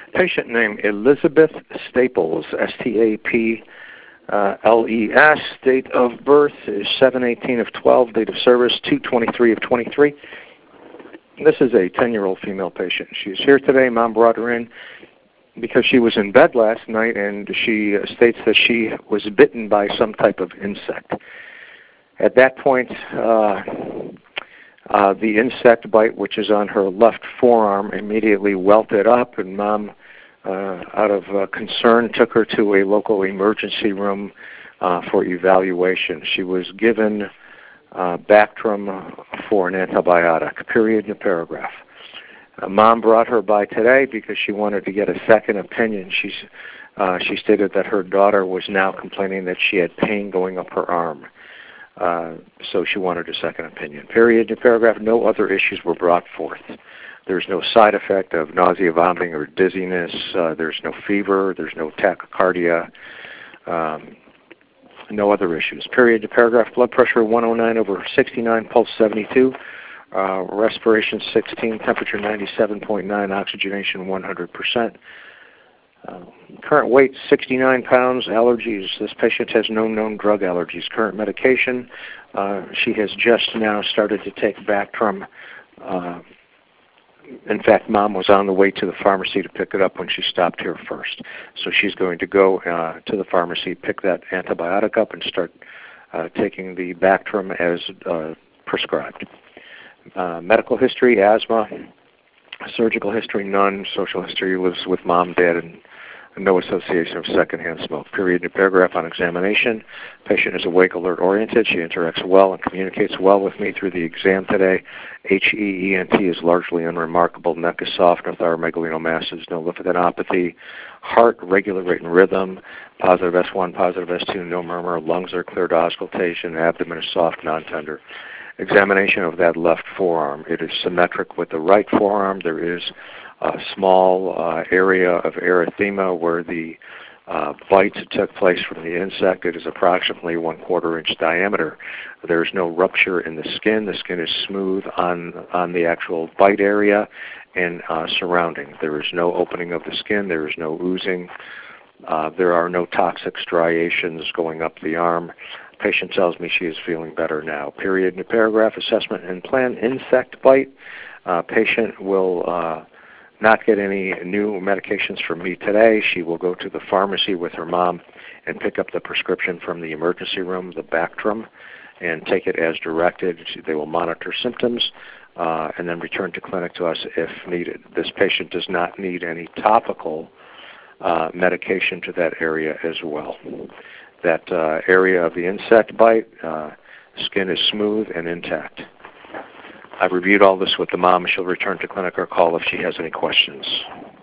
Patient name Elizabeth Staples, S-T-A-P. LES, date of birth is 7/18 of 12, date of service 2/23 of 23. This is a 10-year-old female patient. She's here today. Mom brought her in because she was in bed last night, and she states that she was bitten by some type of insect. At that point, the insect bite, which is on her left forearm, immediately welted up, and Mom, out of concern, took her to a local emergency room for evaluation. She was given Bactrim for an antibiotic, period and a paragraph. Mom brought her by today because she wanted to get a second opinion. She stated that her daughter was now complaining that she had pain going up her arm. So she wanted a second opinion. Period and paragraph. No other issues were brought forth. There's no side effect of nausea, vomiting, or dizziness. There's no fever. There's no tachycardia. No other issues. Period to paragraph. Blood pressure 109/69, pulse 72, respiration 16, temperature 97.9, oxygenation 100%. Current weight 69 pounds. Allergies. This patient has no known drug allergies. Current medication. She has just now started to take Bactrim. In fact, Mom was on the way to the pharmacy to pick it up when she stopped here first. So she's going to go to the pharmacy, pick that antibiotic up, and start taking the Bactrim as prescribed. Medical history, asthma. Surgical history, none. Social history, lives with Mom, Dad, and no association of secondhand smoke. Period and paragraph. On examination, patient is awake, alert, oriented. She interacts well and communicates well with me through the exam today. HEENT is largely unremarkable. Neck is soft, no thyromegalinomasses, no lymphadenopathy. Heart, regular rate and rhythm. Positive S1, positive S2, no murmur. Lungs are clear to auscultation. Abdomen is soft, non-tender. Examination of that left forearm. It is symmetric with the right forearm. There is a small area of erythema where the bite took place from the insect. It is approximately 1/4 inch diameter. There is no rupture in the skin. The skin is smooth on the actual bite area and surrounding. There is no opening of the skin. There is no oozing. There are no toxic striations going up the arm. Patient tells me she is feeling better now. Period and a paragraph. Assessment and plan. Insect bite. Patient will not get any new medications from me today. She will go to the pharmacy with her mom and pick up the prescription from the emergency room, the Bactrim, and take it as directed. They will monitor symptoms and then return to clinic to us if needed. This patient does not need any topical medication to that area as well. That area of the insect bite, skin is smooth and intact. I've reviewed all this with the mom. She'll return to clinic or call if she has any questions.